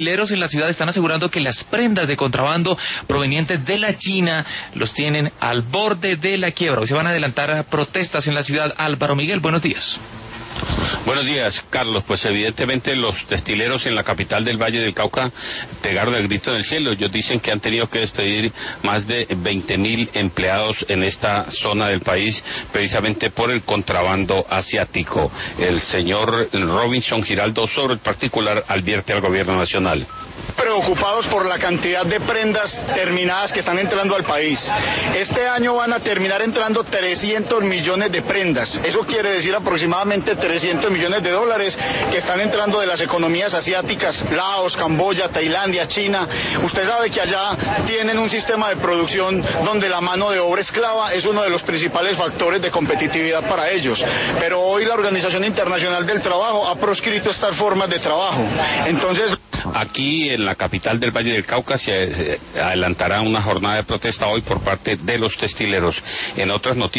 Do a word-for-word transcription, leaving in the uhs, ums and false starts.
En la ciudad están asegurando que las prendas de contrabando provenientes de la China los tienen al borde de la quiebra. Hoy se van a adelantar protestas en la ciudad. Álvaro Miguel, buenos días. Buenos días, Carlos. Pues evidentemente los textileros en la capital del Valle del Cauca pegaron el grito en el cielo. Ellos dicen que han tenido que despedir más de veinte mil empleados en esta zona del país, precisamente por el contrabando asiático. El señor Robinson Giraldo, sobre el particular, advierte al gobierno nacional. Preocupados por la cantidad de prendas terminadas que están entrando al país. Este año van a terminar entrando trescientos millones de prendas. Eso quiere decir aproximadamente trescientos millones de dólares que están entrando de las economías asiáticas, Laos, Camboya, Tailandia, China. Usted sabe que allá tienen un sistema de producción donde la mano de obra esclava es uno de los principales factores de competitividad para ellos. Pero hoy la Organización Internacional del Trabajo ha proscrito estas formas de trabajo. Entonces, aquí en la capital del Valle del Cauca se adelantará una jornada de protesta hoy por parte de los textileros. En otras noticias,